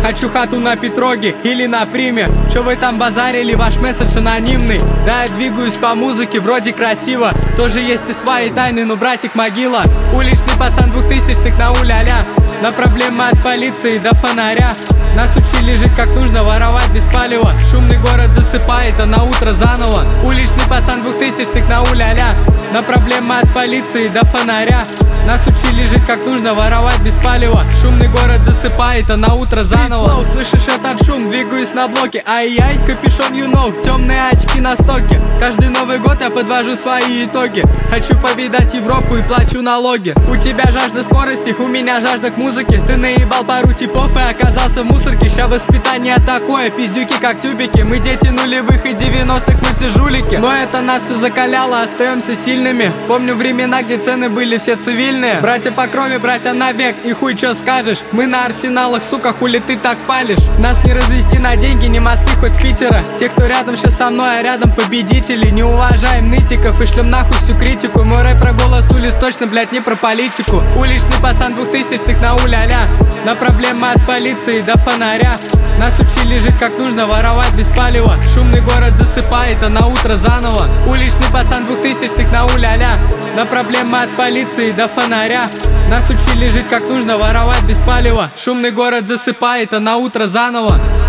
Хочу хату на Петроге или на Приме. Чё вы там базарили, ваш месседж анонимный? Да, я двигаюсь по музыке, вроде красиво. Тоже есть и свои тайны, но братик могила. Уличный пацан 2000-х на уля-ля. На проблемы от полиции до фонаря. Нас учили жить как нужно, воровать без палева. Шумный город засыпает, а на утро заново. Уличный пацан 2000-х на уля-ля. На проблемы от полиции до фонаря. Нас учили жить как нужно, воровать без палева. Шумный город засыпает, а на утро заново. Street flow, слышишь этот шум, двигаюсь на блоке. Ай-яй, капюшон, you know, темные очки на стоке. Каждый Новый год я подвожу свои итоги. Хочу повидать Европу и плачу налоги. У тебя жажда скорости, у меня жажда к музыке. Ты наебал пару типов и оказался в мусорке. Ща воспитание такое, пиздюки как тюбики. Мы дети нулевых и 90-х, мы все жулики. Но это нас все закаляло, остаемся сильными. Помню времена, где цены были все цивильные. Братья по крови, братья навек, и хуй чё скажешь. Мы на арсеналах, сука, хули ты так палишь. Нас не развести на деньги, не мосты хоть с Питера. Те, кто рядом сейчас со мной, а рядом победители. Не уважаем нытиков и шлем нахуй всю критику. Мой рэп про голос улиц точно, блядь, не про политику. Уличный пацан 2000-х на уля-ля. На проблемы от полиции до фонаря. Нас учили жить как нужно, воровать без палева. Шумный город засыпает, а на утро заново. Уличный пацан 2000-х на уля-ля. На проблемы от полиции до фонаря. Нас учили жить как нужно, воровать без палева. Шумный город засыпает, а на утро заново.